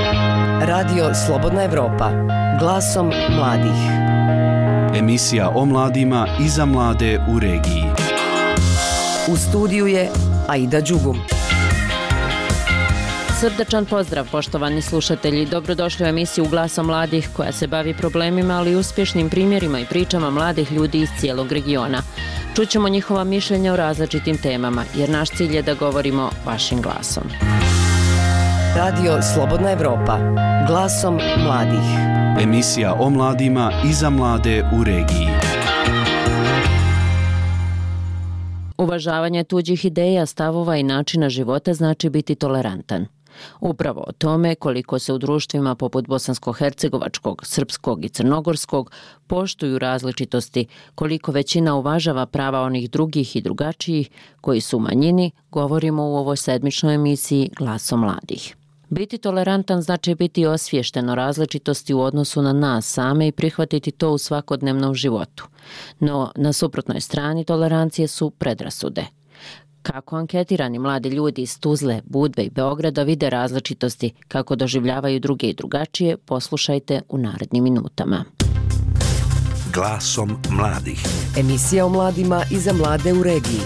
Radio Slobodna Evropa, glasom mladih. Emisija o mladima i za mlade u regiji. U studiju je Aida Đugum. Srdačan pozdrav, poštovani slušatelji. Dobrodošli u emisiju Glasom mladih koja se bavi problemima, ali i uspješnim primjerima i pričama mladih ljudi iz cijelog regiona. Čućemo njihova mišljenja o različitim temama, jer naš cilj je da govorimo vašim glasom. Radio Slobodna Evropa, glasom mladih. Emisija o mladima i za mlade u regiji. Uvažavanje tuđih ideja, stavova i načina života znači biti tolerantan. Upravo o tome koliko se u društvima poput bosansko-hercegovačkog, srpskog i crnogorskog poštuju različitosti, koliko većina uvažava prava onih drugih i drugačijih koji su u manjini, govorimo u ovoj sedmičnoj emisiji Glasom mladih. Biti tolerantan znači biti osviješten o različitosti u odnosu na nas same i prihvatiti to u svakodnevnom životu. No, na suprotnoj strani tolerancije su predrasude. Kako anketirani mladi ljudi iz Tuzle, Budve i Beograda vide različitosti, kako doživljavaju druge i drugačije, poslušajte u narednim minutama. Glasom mladih. Emisija o mladima i za mlade u regiji.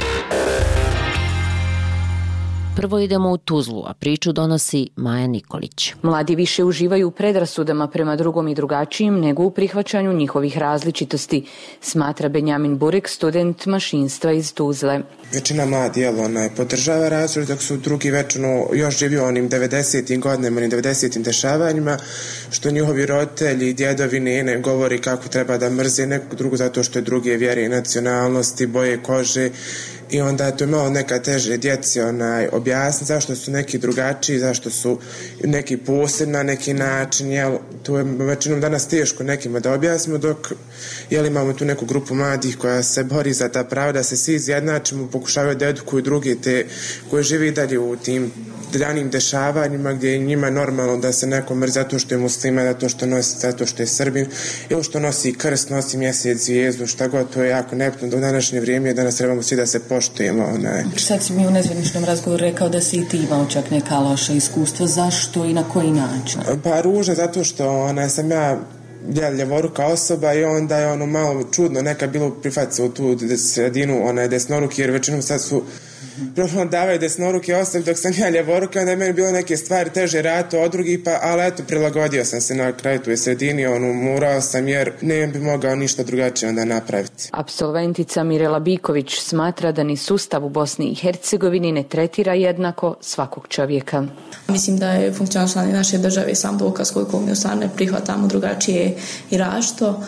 Prvo idemo u Tuzlu, a priču donosi Maja Nikolić. Mladi više uživaju u predrasudama prema drugom i drugačijim nego u prihvaćanju njihovih različitosti, smatra Benjamin Burek, student mašinstva iz Tuzle. Većina mladi podržava razvoj, dok su drugi još živio onim 90. godinama, onim 90. dešavanjima, što njihovi roditelji, djedovi, nene govori kako treba da mrze nekog drugu zato što je druge vjere i nacionalnosti, boje kože. I onda to je malo neka teže djeci objasniti zašto su neki drugačiji, zašto su neki posebni na neki način, jel, to je većinom danas teško nekima da objasnimo, dok imamo tu neku grupu mladih koja se bori za ta prava, da se svi izjednačimo, pokušavaju da edukuju druge te koji živi dalje u tim danim dešavanjima gdje je njima normalno da se neko mrzi zato što je muslima, zato što nosi, zato što je Srbin, ili što nosi krst, nosi mjesec, zvijezdu, šta god, to je jako nebitno do današnje vrijeme, danas trebamo svi da se poštujemo. Sad si mi u nezvaničnom razgovoru rekao da si i ti imao čak neka loša iskustva, zašto i na koji način? Pa ružno, zato što sam ja ljevoruka osoba i onda je malo čudno neka bilo prihvatiti u tu sredinu desnoruki, jer većinom sad su davaju desnoruke osobe, dok sam ja ljevoruka, onda je meni bilo neke stvari teže rato od drugih, ali eto, prilagodio sam se na kraju tu sredini, morao sam jer ne bi mogao ništa drugačije onda napraviti. Absolventica Mirela Biković smatra da ni sustav u Bosni i Hercegovini ne tretira jednako svakog čovjeka. Mislim da je funkcionalnost naše države sam dokaz koliko mi u stvari ne prihvatamo drugačije i različito,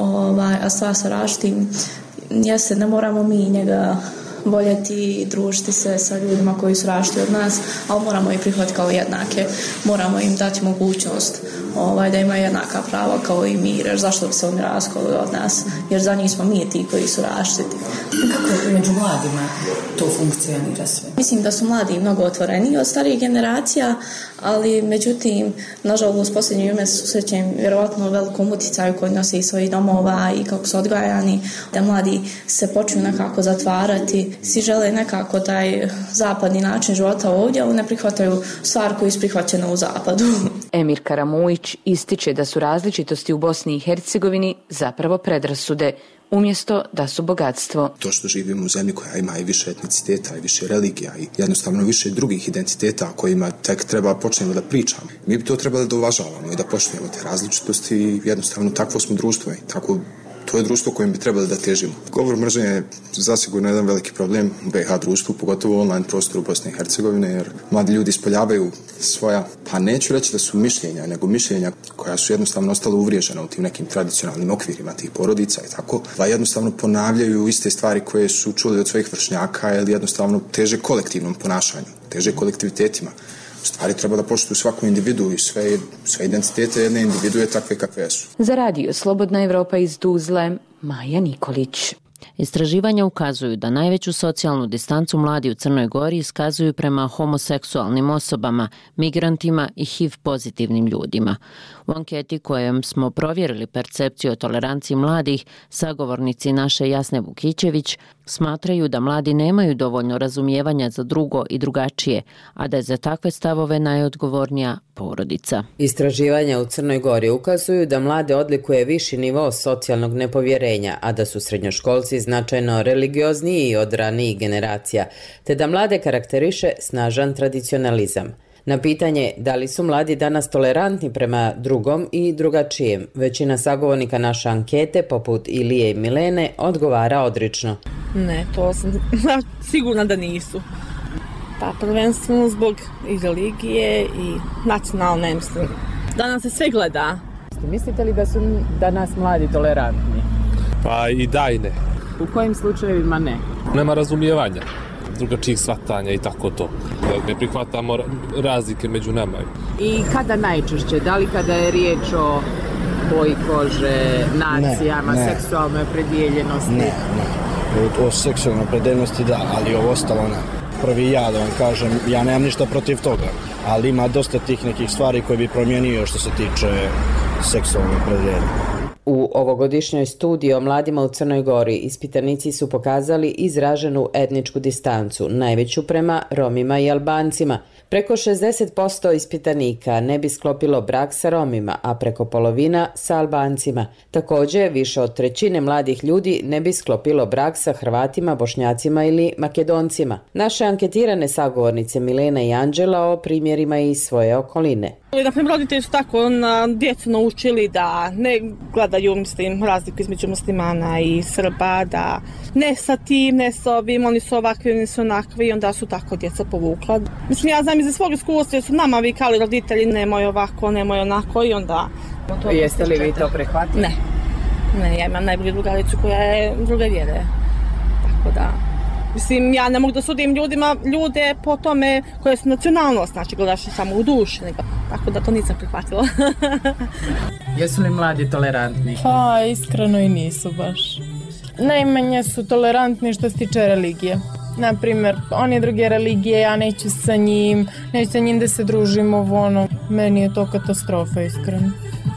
a stvar sa različitim jeste, ne moramo mi njega voljeti i družiti se sa ljudima koji su različiti od nas, ali moramo ih prihvatiti kao jednake. Moramo im dati mogućnost da imaju jednaka prava kao i mi, jer zašto bi se oni razlikovali od nas, jer za njih smo mi ti koji su različiti. Kako među mladima to funkcionira sve? Mislim da su mladi mnogo otvoreni od starijih generacija, ali međutim, nažalost, posljednje vrijeme se susrećem vjerovatno velikom utjecaju koji nose iz svojih domova i kako su odgajani, da mladi se počnu nekako zatvarati. Svi žele nekako taj zapadni način života ovdje, ali ne prihvataju stvar koju je prihvaćena u zapadu. Emir Karamujić ističe da su različitosti u Bosni i Hercegovini zapravo predrasude, umjesto da su bogatstvo. To što živimo u zemlji koja ima i više etniciteta i više religija i jednostavno više drugih identiteta kojima tek treba počnemo da pričamo. Mi bi to trebali da uvažavamo i da poštujemo te različitosti i jednostavno takvo smo društvo i tako to je društvo kojim bi trebali da težimo. Govor mržnje je zasigurno jedan veliki problem u BiH društvu, pogotovo u online prostoru Bosne i Hercegovine, jer mladi ljudi ispoljavaju svoja, pa neću reći da su mišljenja, nego mišljenja koja su jednostavno ostala uvriježena u tim nekim tradicionalnim okvirima tih porodica i tako, da jednostavno ponavljaju iste stvari koje su čuli od svojih vršnjaka ili jednostavno teže kolektivnom ponašanju, teže kolektivitetima. U stvari treba da poštuju svaku individu i sve identitete jedne individue takve kakve su. Za radio Slobodna Evropa iz Tuzle, Maja Nikolić. Istraživanja ukazuju da najveću socijalnu distancu mladi u Crnoj Gori iskazuju prema homoseksualnim osobama, migrantima i HIV pozitivnim ljudima. U anketi kojom smo provjerili percepciju o toleranciji mladih, sagovornici naše Jasne Vukićević smatraju da mladi nemaju dovoljno razumijevanja za drugo i drugačije, a da je za takve stavove najodgovornija porodica. Istraživanja u Crnoj Gori ukazuju da mlade odlikuje viši nivo socijalnog nepovjerenja, a da su srednjoškolci značajno religiozniji od ranijih generacija, te da mlade karakteriše snažan tradicionalizam. Na pitanje da li su mladi danas tolerantni prema drugom i drugačijem, većina sagovornika naše ankete, poput Ilije i Milene, odgovara odrično. Ne, to sam sigurna da nisu. Pa prvenstveno zbog i religije i nacionalne, mislim. Danas se sve gleda. Mislite li da su danas mladi tolerantni? Pa i da i ne. U kojim slučajevima ne? Nema razumijevanja drugačijih shvatanja i tako to. Ne prihvatamo razlike među nama. I kada najčešće? Da li kada je riječ o boji kože, nacijama, seksualnoj opredjeljenosti? Ne. O seksualnoj opredjeljenosti da, ali ovo ostalo ne. Prvi ja da vam kažem, ja nemam ništa protiv toga, ali ima dosta tih nekih stvari koje bi promijenio što se tiče seksualne opredjeljenja. U ovogodišnjoj studiji o mladima u Crnoj Gori ispitanici su pokazali izraženu etničku distancu, najveću prema Romima i Albancima. Preko 60% ispitanika ne bi sklopilo brak sa Romima, a preko polovina sa Albancima. Također, više od trećine mladih ljudi ne bi sklopilo brak sa Hrvatima, Bošnjacima ili Makedoncima. Naše anketirane sagovornice Milena i Anđela o primjerima iz svoje okoline. Dakle, roditelji su tako na djecu naučili da ne gledaju, mislim, razliku između muslimana i Srba, da ne sa tim, ne sa ovim, oni su ovakvi, oni su onakvi, i onda su tako djeca povukla. Mislim, ja znam iz svog iskustva, su nama vikali roditelji, nemoj ovako, nemoj onako, i onda... Jeste li vi to prihvatili? Ne, ja imam najbolju drugaricu koja je druge vjere, tako da... Mislim, ja ne mogu da sudim ljude po tome koje su nacionalnost, znači gledaš samo u duši, tako da to nisam prihvatila. Jesu li mladi tolerantni? Pa, iskreno i nisu baš. Najmanje su tolerantni što se tiče religije. Naprimjer, oni druge religije, ja neću sa njim da se družimo, meni je to katastrofa, iskreno.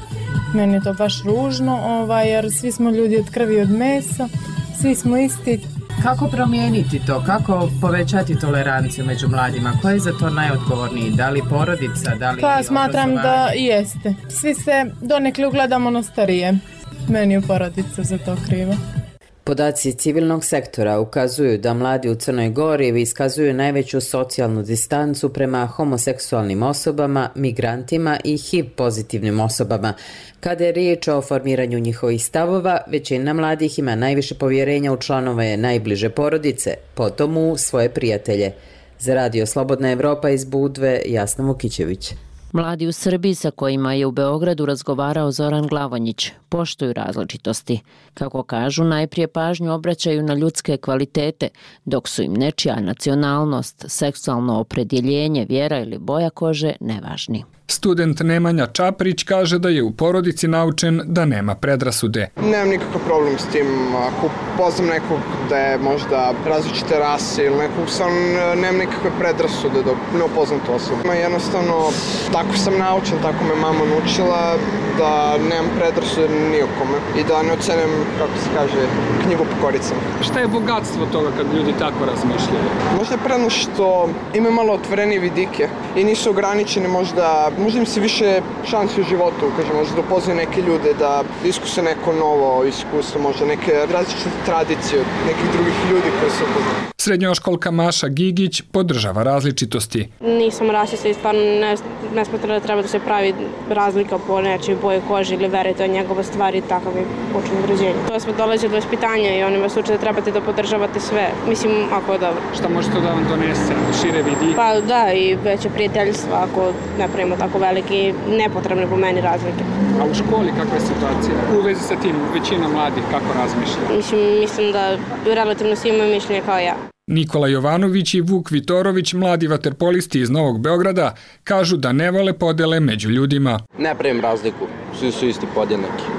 Meni je to baš ružno, jer svi smo ljudi od krvi i od mesa, svi smo isti. Kako promijeniti to? Kako povećati toleranciju među mladima? Ko je za to najodgovorniji? Da li porodica? Da li pa smatram da jeste. Svi se donekle ugledamo na starije. Meni je porodica za to kriva. Podaci civilnog sektora ukazuju da mladi u Crnoj Gori iskazuju najveću socijalnu distancu prema homoseksualnim osobama, migrantima i HIV pozitivnim osobama. Kada je riječ o formiranju njihovih stavova, većina mladih ima najviše povjerenja u članove najbliže porodice, potom u svoje prijatelje. Za Radio Slobodna Evropa iz Budve, Jasna Vukićević. Mladi u Srbiji sa kojima je u Beogradu razgovarao Zoran Glavonjić poštuju različitosti. Kako kažu, najprije pažnju obraćaju na ljudske kvalitete, dok su im nečija nacionalnost, seksualno opredjeljenje, vjera ili boja kože nevažni. Student Nemanja Čaprić kaže da je u porodici naučen da nema predrasude. Nemam nikakav problem s tim. Ako poznam nekog da je možda različite rase ili nekog, sam nemam nikakve predrasude dok ne upoznam tu osobu. Jednostavno, tako sam naučen, tako me mama naučila da nemam predrasude ni o kome i da ne ocenim, kako se kaže, knjigu po koricama. Šta je bogatstvo toga kad ljudi tako razmišljaju? Možda je predno što imaju malo otvorenije vidike i nisu ograničeni, možda im se više šansi u životu, možda da upoznaju neke ljude, da iskuse neko novo iskustvo, možda neke različite tradicije od nekih drugih ljudi koje se upoznaju. Srednjoškolka Maša Gigić podržava različitosti. Nisam rasista i stvarno ne smatram da treba da se pravi razlika po nečoj boji kože ili vere, to je njegova stvar i takav je počin od rođenja. To sve dolazi od vaspitanja i oni vas uče da trebate da podržavate sve. Mislim, ako je dobro. Šta može to da vam donese? Šire vidi? Pa da, i veće prijateljstva ako ne pravimo tako veliki, nepotrebne po meni razlike. A u školi kakva je situacija? U vezi sa tim većina mladih kako razmišlja? Mislim da relativno svi imaju mišljenje kao ja. Nikola Jovanović i Vuk Vitorović, mladi vaterpolisti iz Novog Beograda, kažu da ne vole podele među ljudima. Ne pravim razliku, svi su isti podjednaki.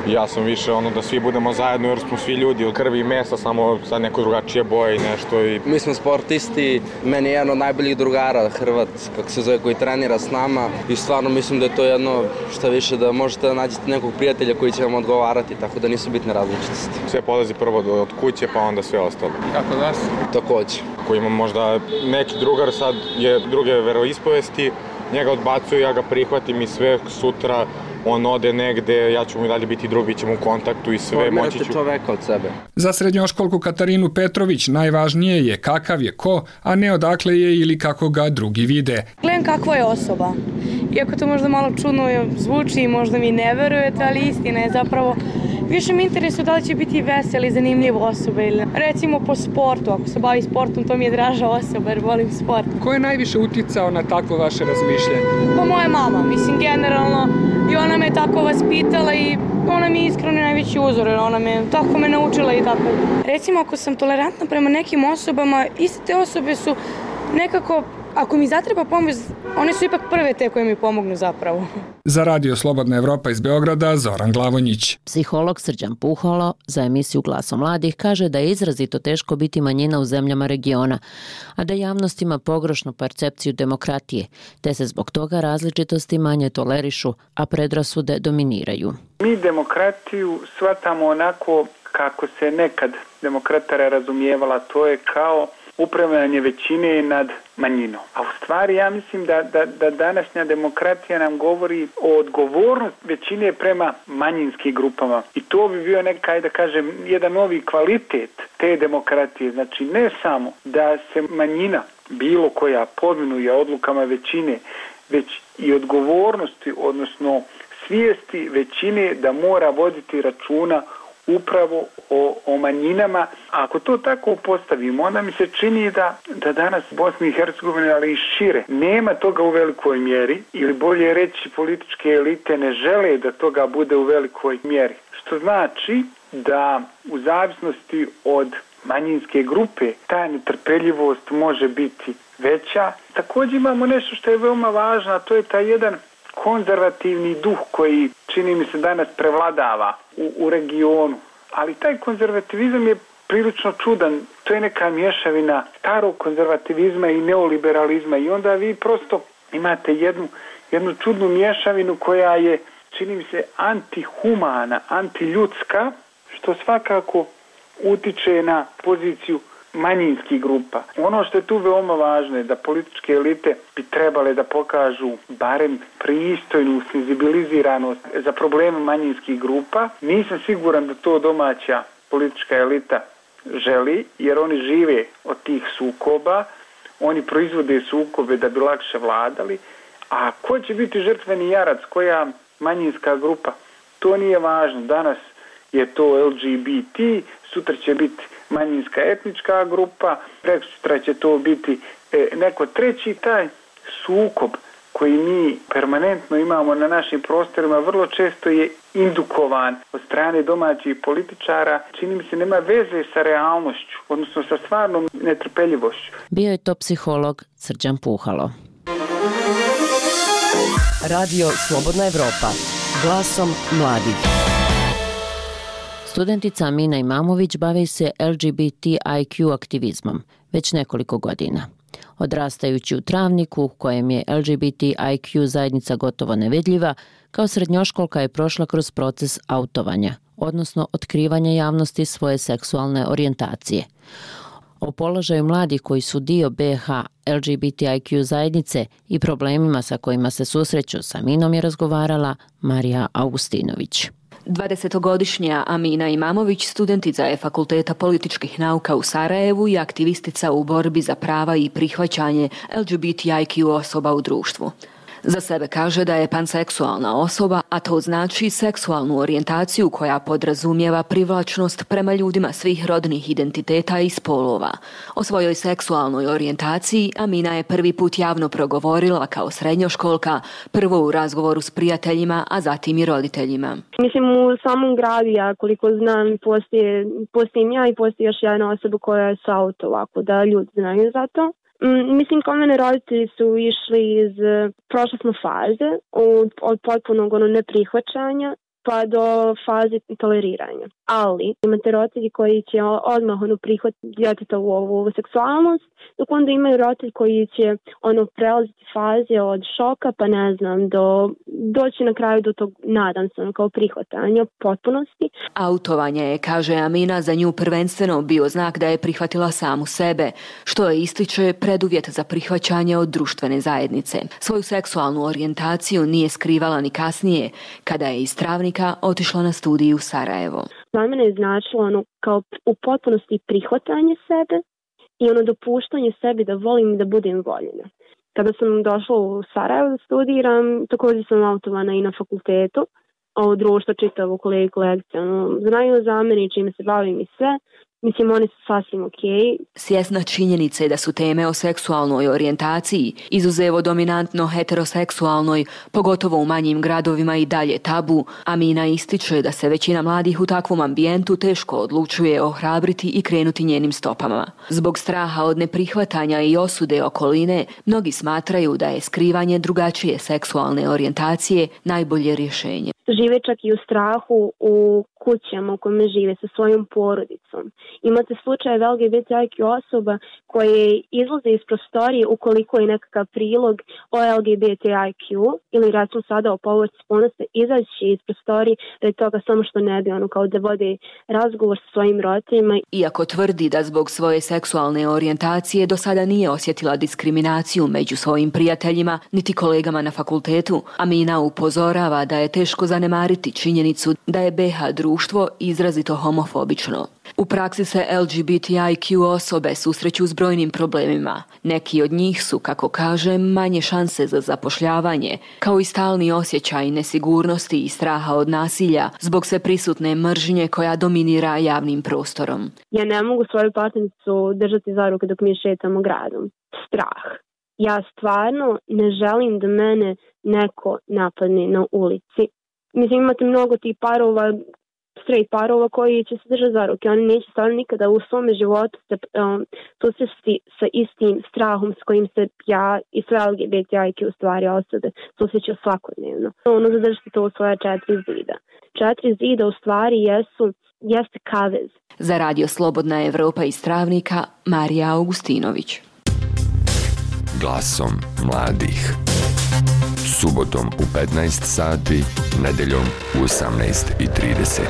Ja sam više da svi budemo zajedno jer smo svi ljudi od krvi i mesa, samo sad neko drugačije boje i nešto. Mi smo sportisti, meni je jedan od najboljih drugara, Hrvat, kako se zove, koji trenira s nama i stvarno mislim da je to jedno šta više da možete da nađete nekog prijatelja koji će vam odgovarati, tako da nisu bitne različitosti. Sve polazi prvo od kuće pa onda sve ostalo. Kako da se? Takođe. Ako imam možda neki drugar sad je druge veroispovesti, njega odbacuju, ja ga prihvatim i sve sutra on ode negde, ja ću mu i dalje biti drug, bit ćemo u kontaktu i sve, moći ću. Čoveka od sebe. Za srednjoškolku Katarinu Petrović najvažnije je kakav je ko, a ne odakle je ili kako ga drugi vide. Gledam kakva je osoba. Iako to možda malo čudno zvuči i možda mi ne verujete, ali istina je zapravo više mi interesuje da li će biti vesel i zanimljiv osoba ili recimo po sportu, ako se bavi sportom to mi je draža osoba jer volim sport. Ko je najviše uticao na takvo vaše razmišljanje? Pa moja mama, mislim generalno i ona me tako vaspitala i ona mi je iskreno najveći uzor, ona me tako me naučila i tako. Recimo ako sam tolerantna prema nekim osobama, iste te osobe su nekako, ako mi zatreba pomoć, one su ipak prve te koje mi pomognu zapravo. Za Radio Slobodna Evropa iz Beograda, Zoran Glavonjić. Psiholog Srđan Puhalo za emisiju Glasom mladih kaže da je izrazito teško biti manjina u zemljama regiona, a da javnost ima pogrešnu percepciju demokratije, te se zbog toga različitosti manje tolerišu, a predrasude dominiraju. Mi demokratiju shvatamo onako kako se nekad demokratara razumijevala, to je kao upravljanje većine nad manjinom. A u stvari ja mislim da današnja demokratija nam govori o odgovornosti većine prema manjinskim grupama. I to bi bio nekaj, da kažem, jedan novi kvalitet te demokratije. Znači ne samo da se manjina bilo koja pominuje odlukama većine, već i odgovornosti, odnosno svijesti većine da mora voditi računa upravo o manjinama. Ako to tako postavimo, onda mi se čini da danas Bosni i Hercegovini, ali i šire, nema toga u velikoj mjeri, ili bolje reći političke elite ne žele da toga bude u velikoj mjeri. Što znači da u zavisnosti od manjinske grupe ta netrpeljivost može biti veća. Također imamo nešto što je veoma važno, a to je taj jedan konzervativni duh koji čini mi se danas prevladava u regionu. Ali taj konzervativizam je prilično čudan. To je neka mješavina starog konzervativizma i neoliberalizma i onda vi prosto imate jednu čudnu mješavinu koja je, čini mi se, antihumana, antiljudska, što svakako utiče na poziciju manjinskih grupa. Ono što je tu veoma važno je da političke elite bi trebale da pokažu barem pristojnu senzibiliziranost za probleme manjinskih grupa. Nisam siguran da to domaća politička elita želi, jer oni žive od tih sukoba, oni proizvode sukobe da bi lakše vladali, a ko će biti žrtveni jarac, koja manjinska grupa, to nije važno. Danas je to LGBT, sutra će biti manjinska etnička grupa, prekosutra će to biti neko treći. Taj sukob koji mi permanentno imamo na našim prostorima vrlo često je indukovan od strane domaćih političara. Čini mi se nema veze sa realnošću, odnosno sa stvarnom netrpeljivošću. Bio je to psiholog Srđan Puhalo. Radio Slobodna Evropa. Glasom mladih. Studentica Amina Imamović bavi se LGBTIQ aktivizmom već nekoliko godina. Odrastajući u Travniku, u kojem je LGBTIQ zajednica gotovo nevidljiva, kao srednjoškolka je prošla kroz proces autovanja, odnosno otkrivanja javnosti svoje seksualne orijentacije. O položaju mladih koji su dio BH LGBTIQ zajednice i problemima sa kojima se susreću sa Aminom je razgovarala Marija Augustinović. 20-godišnja Amina Imamović studentica je Fakulteta političkih nauka u Sarajevu i aktivistica u borbi za prava i prihvaćanje LGBTIQ osoba u društvu. Za sebe kaže da je panseksualna osoba, a to znači seksualnu orijentaciju koja podrazumijeva privlačnost prema ljudima svih rodnih identiteta i spolova. O svojoj seksualnoj orijentaciji Amina je prvi put javno progovorila kao srednjoškolka, prvo u razgovoru s prijateljima, a zatim i roditeljima. Mislim, u samom gradu, ja koliko znam, postojim ja i postoji još jedna osoba koja je sa auto, ovako da ljudi znaju za to. Mislim, kao mene roditelji su išli prošle smo faze od potpunog neprihvaćanja pa do faze toleriranja. Ali imate roditelji koji će odmah prihvatiti djetetovu ovu seksualnost, dok onda imaju roditelji koji će prelaziti faze od šoka, pa ne znam, doći na kraju do tog, nadam se, kao prihvatanja potpunosti. Autovanje je, kaže Amina, za nju prvenstveno bio znak da je prihvatila samu sebe, što je, ističe, preduvjet za prihvaćanje od društvene zajednice. Svoju seksualnu orijentaciju nije skrivala ni kasnije, kada je iz Travnika otišla na studij u Sarajevo. Za mene je značilo kao u potpunosti prihvatanje sebe i dopuštanje sebi da volim da budem voljena. Kada sam došla u Sarajevo da studiram, također sam autovana i na fakultetu, ovo društvo čitavo kolegiku lekcije. Znaju za mene i čime se bavim i sve. Mislim, oni su sasvim okej. Svjesna činjenice da su teme o seksualnoj orijentaciji, izuzevo dominantno heteroseksualnoj, pogotovo u manjim gradovima i dalje tabu, Amina ističe da se većina mladih u takvom ambijentu teško odlučuje ohrabriti i krenuti njenim stopama. Zbog straha od neprihvatanja i osude okoline, mnogi smatraju da je skrivanje drugačije seksualne orijentacije najbolje rješenje. Žive čak i u strahu u kućama u kojima žive sa svojom porodicom. Imate slučajeve LGBTIQ osoba koje izlaze iz prostorije ukoliko je nekakav prilog o LGBTIQ ili recimo sada o povorci spolnosti, izaći iz prostorije da je toga samo što ne bi kao da vode razgovor sa svojim roditeljima. Iako tvrdi da zbog svoje seksualne orijentacije do sada nije osjetila diskriminaciju među svojim prijateljima niti kolegama na fakultetu, Amina upozorava da je teško zanemariti činjenicu da je BiH društvo izrazito homofobično. U praksi se LGBTIQ osobe susreću s brojnim problemima. Neki od njih su, kako kaže, manje šanse za zapošljavanje, kao i stalni osjećaj nesigurnosti i straha od nasilja zbog sve prisutne mržnje koja dominira javnim prostorom. Ja ne mogu svoju partnericu držati za ruke dok mi šetamo gradom. Strah. Ja stvarno ne želim da mene neko napadne na ulici. Mislim, imate mnogo tih parova, straight parova koji će se držati za ruke. Oni neće stvarno nikada u svome životu susresti sa istim strahom s kojim se ja i sve LGBTIQ stvari osobe susreću svakodnevno. Zadržite to u svoje 4 zida. 4 zida u stvari jeste kavez. Za Radio Slobodna Evropa iz Travnika, Marija Augustinović. Glasom mladih. Subotom u 15 sati, nedeljom u 18:30.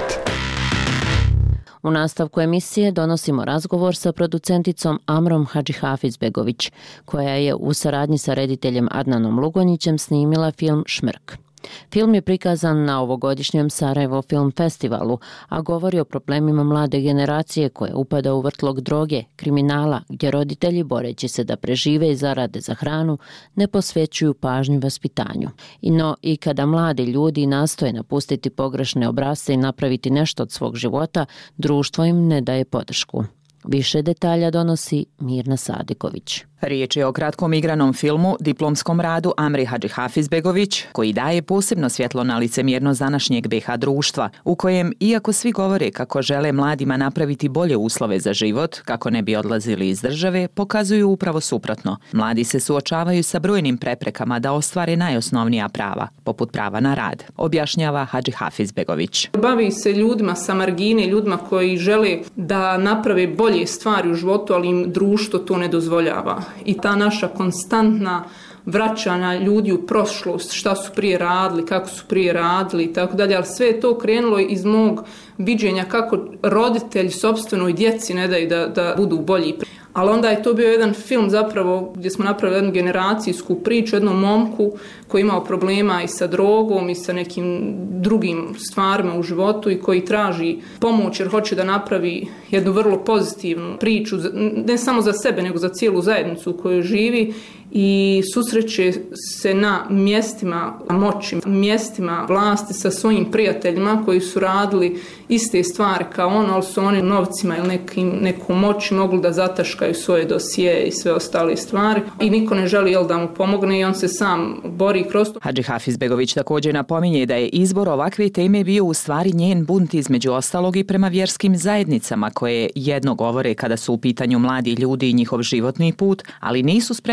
U nastavku emisije donosimo razgovor sa producenticom Amrom Hadžihafizbegović, koja je u saradnji sa rediteljem Adnanom Lugonjićem snimila film Šmrk. Film je prikazan na ovogodišnjem Sarajevo Film Festivalu, a govori o problemima mlade generacije koje upada u vrtlog droge, kriminala, gdje roditelji, boreći se da prežive i zarade za hranu, ne posvećuju pažnju vaspitanju. I kada mladi ljudi nastoje napustiti pogrešne obrasce i napraviti nešto od svog života, društvo im ne daje podršku. Više detalja donosi Mirna Sadiković. Riječ je o kratkom igranom filmu, diplomskom radu Amri Hadžihafizbegović, koji daje posebno svjetlo na licemjernost današnjeg BiH društva, u kojem, iako svi govore kako žele mladima napraviti bolje uslove za život, kako ne bi odlazili iz države, pokazuju upravo suprotno. Mladi se suočavaju sa brojnim preprekama da ostvare najosnovnija prava, poput prava na rad, objašnjava Hadžihafizbegović. Bavi se ljudima sa margine, ljudima koji žele da naprave bolje stvari u životu, ali im društvo to ne dozvoljava. I ta naša konstantna vraćanja ljudi u prošlost, šta su prije radili, kako su prije radili i tako dalje, ali sve je to krenulo iz mog viđenja kako roditelji sopstvenoj djeci ne daju da budu bolji. Ali onda je to bio jedan film zapravo gdje smo napravili jednu generacijsku priču, jednom momku koji je imao problema i sa drogom i sa nekim drugim stvarima u životu i koji traži pomoć jer hoće da napravi jednu vrlo pozitivnu priču, ne samo za sebe nego za cijelu zajednicu u kojoj živi i susreće se na mjestima moći, mjestima vlasti sa svojim prijateljima koji su radili iste stvari kao on, ali su oni novcima ili nekom moći mogli da zataškaju svoje dosije i sve ostale stvari i niko ne želi da mu pomogne i on se sam bori kroz to. Hadžihafizbegović također napominje da je izbor ovakve teme bio u stvari njen bunt između ostalog i prema vjerskim zajednicama koje jedno govore kada su u pitanju mladi ljudi i njihov životni put, ali nisu spremni to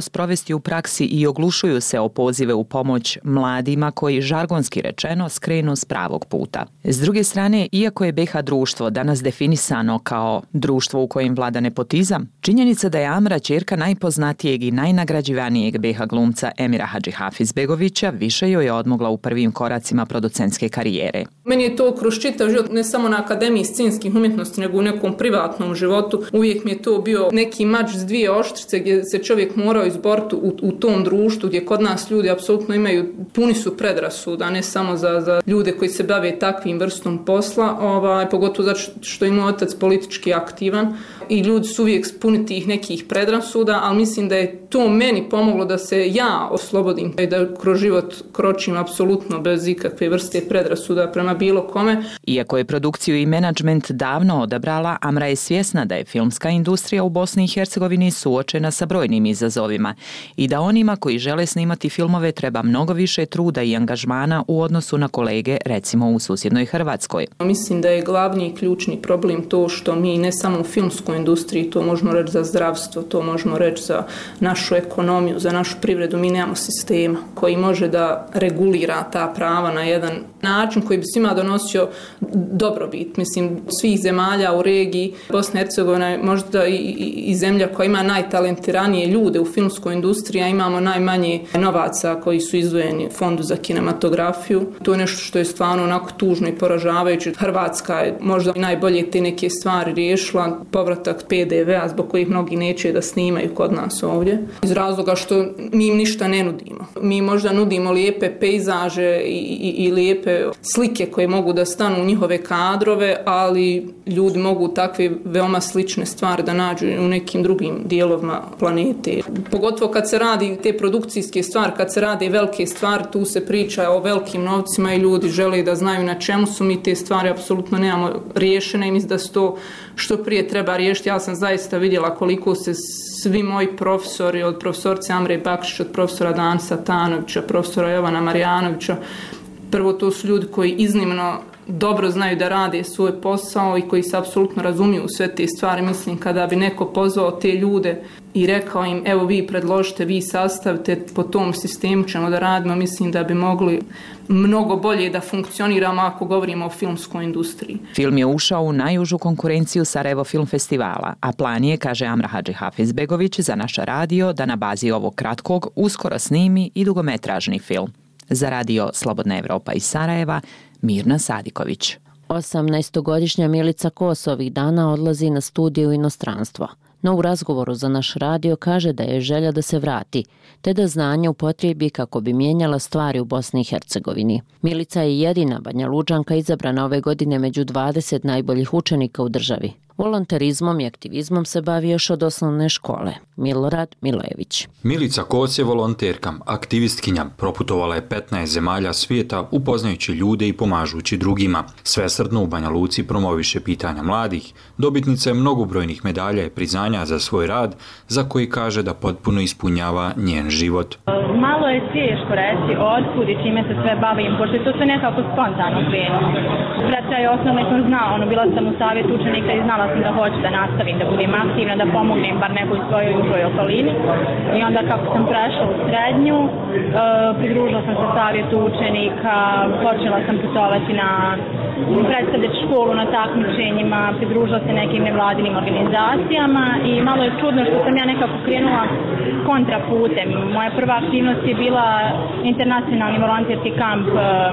sprovesti u praksi i oglušuju se o pozive u pomoć mladima koji, žargonski rečeno, skrenu s pravog puta. S druge strane, iako je BiH društvo danas definisano kao društvo u kojem vlada nepotizam, činjenica da je Amra ćerka najpoznatijeg i najnagrađivanijeg BiH glumca Emira Hadžihafizbegovića više joj je odmogla u prvim koracima producentske karijere. Meni je to kroz čitav život, ne samo na Akademiji scenskih umjetnosti, nego u nekom privatnom životu. Uvijek mi je to bio neki mač s dvije oštrice gdje se čovjek morao izboriti u tom društvu gdje kod nas ljudi apsolutno imaju, puni su predrasuda, ne samo za ljude koji se bave takvim vrstom posla, pogotovo zato što je moj otac politički aktivan i ljudi su uvijek puni tih nekih predrasuda, ali mislim da je to meni pomoglo da se ja oslobodim i da kroz život kročim apsolutno bez ikakve vrste predrasuda prema bilo kome. Iako je produkciju i menadžment davno odabrala, Amra je svjesna da je filmska industrija u Bosni i Hercegovini suočena sa brojnim izazovima i da onima koji žele snimati filmove treba mnogo više truda i angažmana u odnosu na kolege, recimo u susjednoj Hrvatskoj. Mislim da je glavni i ključni problem to što mi ne samo u filmskoj industriji, to možemo reći za zdravstvo, to možemo reći za našu ekonomiju, za našu privredu, mi nemamo sistema koji može da regulira ta prava na jedan način koji bi svima donosio dobrobit. Mislim, svih zemalja u regiji, Bosna i Hercegovina je možda i zemlja koja ima najtalentiranije ljude u filmskoj industriji, a imamo najmanje novaca koji su izdvojeni u Fondu za kinematografiju. To je nešto što je stvarno onako tužno i poražavajuće. Hrvatska je možda najbolje te neke stvari riješila, povratak PDV-a zbog kojih mnogi neće da snimaju kod nas ovdje. Iz razloga što mi im ništa ne nudimo. Mi možda nudimo lijepe pejzaže i lijepe slike koje mogu da stanu u njihove kadrove, ali ljudi mogu takve veoma slične stvari da nađu u nekim drugim dijelovima planete. Pogotovo kad se radi te produkcijske stvari, kad se rade velike stvari, tu se priča o velikim novcima i ljudi žele da znaju na čemu su. Mi te stvari apsolutno nemamo riješene i mislim da se to što prije treba riješiti. Ja sam zaista vidjela koliko se svi moji profesori, od profesorice Amre Bakšić, od profesora Danisa Tanovića, profesora Jovana Marjanovića, prvo to su ljudi koji iznimno dobro znaju da rade svoj posao i koji se apsolutno razumiju sve te stvari. Mislim, kada bi neko pozvao te ljude i rekao im, evo vi predložite, vi sastavite, po tom sistemu ćemo da radimo, mislim da bi mogli mnogo bolje da funkcioniramo ako govorimo o filmskoj industriji. Film je ušao u najužu konkurenciju Sarajevo Film Festivala, a plan je, kaže Amra Hadžihafizbegović, za naš radio da na bazi ovog kratkog uskoro snimi i dugometražni film. Za radio Slobodna Evropa iz Sarajeva, Mirna Sadiković. 18-godišnja Milica Kos ovih dana odlazi na studije u inostranstvo, no u razgovoru za naš radio kaže da je želja da se vrati, te da znanje upotrijebi kako bi mijenjala stvari u Bosni i Hercegovini. Milica je jedina Banja Luđanka izabrana ove godine među 20 najboljih učenika u državi. Volonterizmom i aktivizmom se bavi još od osnovne škole. Milorad Milojević. Milica Kos je volonterka, aktivistkinja, proputovala je 15 zemalja svijeta upoznajući ljude i pomažući drugima. Svesrdno u Banja Luci promoviše pitanja mladih, dobitnica je mnogobrojnih medalja i priznanja za svoj rad, za koji kaže da potpuno ispunjava njen život. Malo je teško reći otkud i čime se sve bavim, pošto je to sve nekako spontano krenulo. Pred kraj osnovne sam znala, bila sam u savjetu učenika i znala sam da hoću da nastavim, da budem aktivna, da pomognem bar nekoj svojoj užoj okolini. I onda kako sam prešla u srednju, pridružila sam se savjetu učenika, počela sam putovati predstavljati školu na takmičenjima, pridružila se nekim nevladinim organizacijama i malo je čudno što sam ja nekako krenula kontraputem. Moja prva aktivnost je bila internacionalni volonterski kamp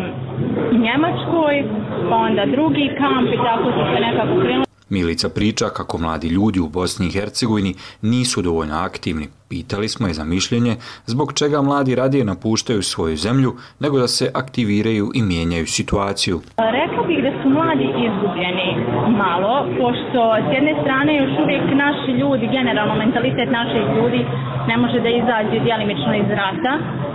u Njemačkoj, pa onda drugi kamp i tako su se nekako krenula. Milica priča kako mladi ljudi u Bosni i Hercegovini nisu dovoljno aktivni. Pitali smo je za mišljenje zbog čega mladi radije napuštaju svoju zemlju nego da se aktiviraju i mijenjaju situaciju. Rekla bih da su mladi izgubljeni malo, pošto s jedne strane još uvijek naši ljudi, generalno mentalitet naših ljudi ne može da izađe djelimično iz rata,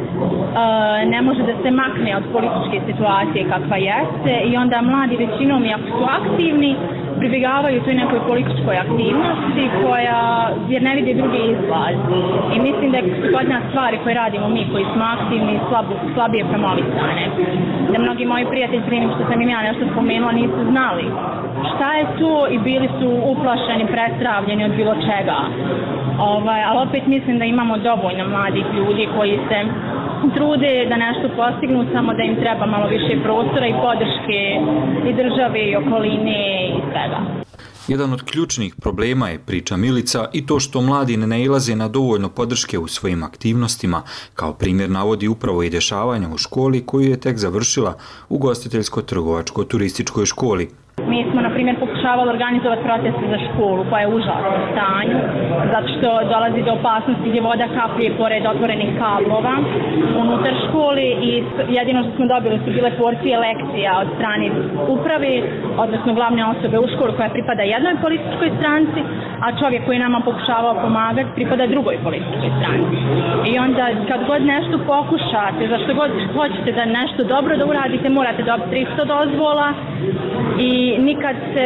ne može da se makne od političke situacije kakva jeste i onda mladi većinom, iako su aktivni, pribjegavaju toj nekoj političkoj aktivnosti jer ne vide drugi izlaz. I mislim da je kod nas stvari koje radimo mi koji smo aktivni slabije promovisane. Da mnogi moji prijatelji prije što sam im ja nešto spomenula nisu znali šta je to i bili su uplašeni, prestravljeni od bilo čega. ali opet mislim da imamo dovoljno mladih ljudi koji se trude da nešto postignu, samo da im treba malo više prostora i podrške i države i okoline i svega. Jedan od ključnih problema je, priča Milica, i to što mladi ne nailaze na dovoljno podrške u svojim aktivnostima. Kao primjer navodi upravo i dešavanja u školi koju je tek završila u ugostiteljsko-trgovačko-turističkoj školi. Mi smo, na primjer, pokušavali organizovati proteste za školu koja je u užasnom stanju, zato što dolazi do opasnosti gdje voda kaplje pored otvorenih kablova unutar škole i jedino što smo dobili su bile porcije lekcija od strane uprave, odnosno glavne osobe u školu koja pripada jednoj političkoj stranci, a čovjek koji nama pokušavao pomagati pripada drugoj političkoj stranci. I onda kad god nešto pokušate, za što god hoćete da nešto dobro da uradite, morate dobiti 300 dozvola i nikad se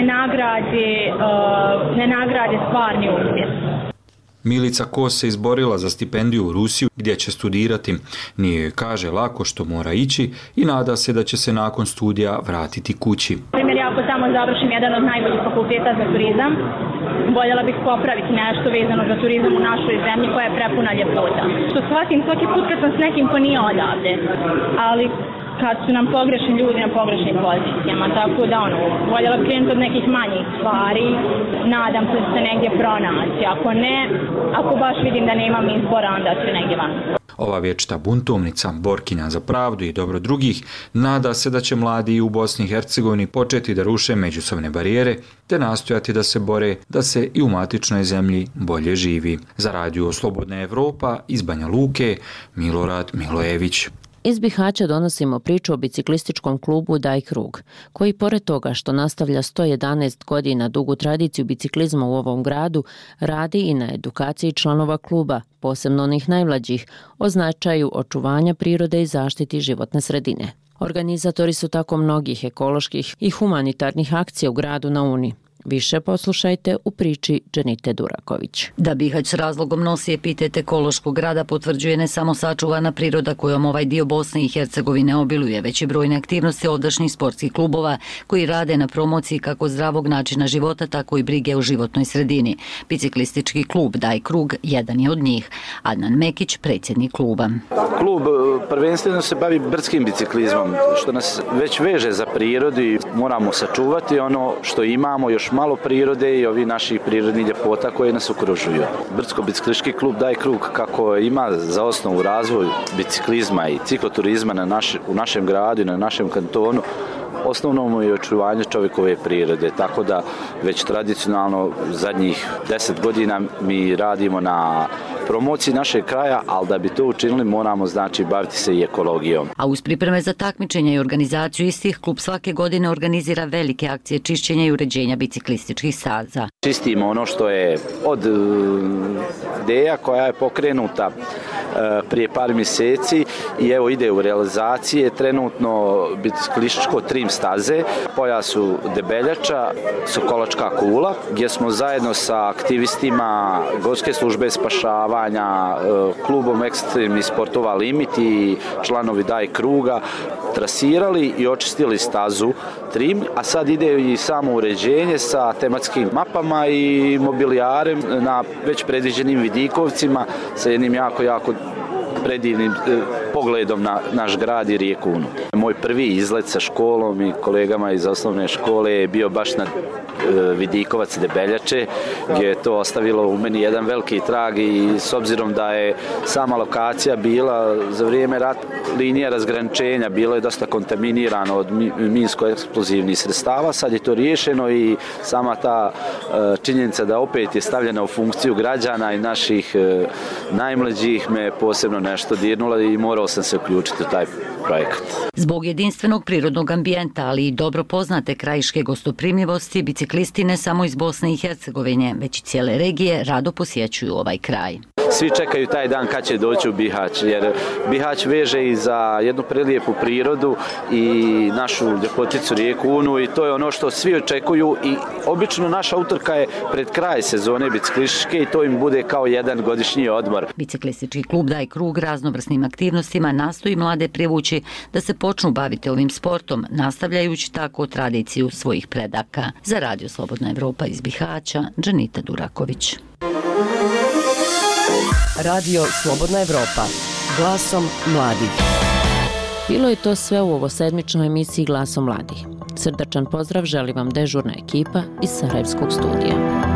ne nagrade stvarni uspjeh. Milica Kos se izborila za stipendiju u Rusiju gdje će studirati. Nije joj, kaže, lako što mora ići i nada se da će se nakon studija vratiti kući. Primjer, ja ako tamo završim jedan od najboljih fakulteta za turizam, voljela bih popraviti nešto vezano za turizam u našoj zemlji koja je prepuna ljepota. Što shvatim svaki put kad sam s nekim ko nije odavde, ali kad su nam pogrešni ljudi na pogrešnim pozicijama, tako da voljela bih krenuti od nekih manjih stvari, nadam se da se negdje pronaći, ako ne, ako baš vidim da nemam izbora, onda ću negdje van. Ova vječita buntovnica, borkinja za pravdu i dobro drugih, nada se da će mladi u Bosni i Hercegovini početi da ruše međusobne barijere, te nastojati da se bore da se i u matičnoj zemlji bolje živi. Za Radio Slobodna Evropa iz Banja Luke, Milorad Milojević. Iz Bihaća donosimo priču o biciklističkom klubu Daj krug, koji pored toga što nastavlja 111 godina dugu tradiciju biciklizma u ovom gradu, radi i na edukaciji članova kluba, posebno onih najmlađih, o značaju očuvanja prirode i zaštiti životne sredine. Organizatori su tako mnogih ekoloških i humanitarnih akcija u gradu na Uni. Više poslušajte u priči Dženite Duraković. Da Bihać s razlogom nosi epitet ekološkog grada potvrđuje ne samo sačuvana priroda kojom ovaj dio Bosne i Hercegovine obiluje, već i brojne aktivnosti ovdašnjih sportskih klubova koji rade na promociji kako zdravog načina života, tako i brige o životnoj sredini. Biciklistički klub Daj krug jedan je od njih. Adnan Mekić, predsjednik kluba. Klub prvenstveno se bavi brdskim biciklizmom, što nas već veže za prirodu i moramo sačuvati ono što imamo, još malo prirode i ovi naših prirodnih ljepota koje nas okružuju. Brdsko-biciklistički klub Daj krug, kako ima za osnovu razvoj biciklizma i cikloturizma u našem gradu i na našem kantonu, osnovno mu je očuvanje čovjekove prirode, tako da već tradicionalno zadnjih 10 godina mi radimo na promociji našeg kraja, ali da bi to učinili moramo baviti se i ekologijom. A uz pripreme za takmičenja i organizaciju istih, klub svake godine organizira velike akcije čišćenja i uređenja biciklističkih staza. Čistimo ono što je od ideja koja je pokrenuta prije par mjeseci i evo ide u realizacije. Trenutno biciklističko trim staze, pojasu Debeljača, Sokolačka kula, gdje smo zajedno sa aktivistima Gorske službe spašavanja, klubom ekstremnih sportova Limit i članovi Daj kruga trasirali i očistili stazu trim, a sad ide i samo uređenje sa tematskim mapama i mobilijarem na već predviđenim vidikovcima sa jednim jako predivnim pogledom na naš grad i rijeku Unu. Moj prvi izlet sa školom i kolegama iz osnovne škole je bio baš na Vidikovac Debeljače, gdje je to ostavilo u meni jedan veliki trag i s obzirom da je sama lokacija bila za vrijeme rata linija razgraničenja, bilo je dosta kontaminirano od minsko-eksplozivnih sredstava, sad je to riješeno i sama ta činjenica da opet je stavljena u funkciju građana i naših najmlađih me posebno nešto dirnula i morao sam se uključiti u taj projekat. Zbog jedinstvenog prirodnog ambijenta, ali i dobro poznate krajiške gostoprimljivosti, biciklisti ne samo iz Bosne i Hercegovine, već i cijele regije rado posjećuju ovaj kraj. Svi čekaju taj dan kad će doći u Bihać, jer Bihać veže i za jednu prelijepu prirodu i našu ljepoticu rijeku Unu i to je ono što svi očekuju i obično naša utrka je pred kraj sezone biciklističke i to im bude kao jedan godišnji odmor. Biciklistički klub Daj krug raznovrsnim aktivnostima nastoji mlade privući da se počnu baviti ovim sportom, nastavljajući tako tradiciju svojih predaka. Za Radio Slobodna Evropa iz Bihaća, Dženita Duraković. Radio Slobodna Evropa. Glasom mladih. Bilo je to sve u ovosedmičnoj emisiji Glasom mladih. Srdačan pozdrav želi vam dežurna ekipa iz Sarajevskog studija.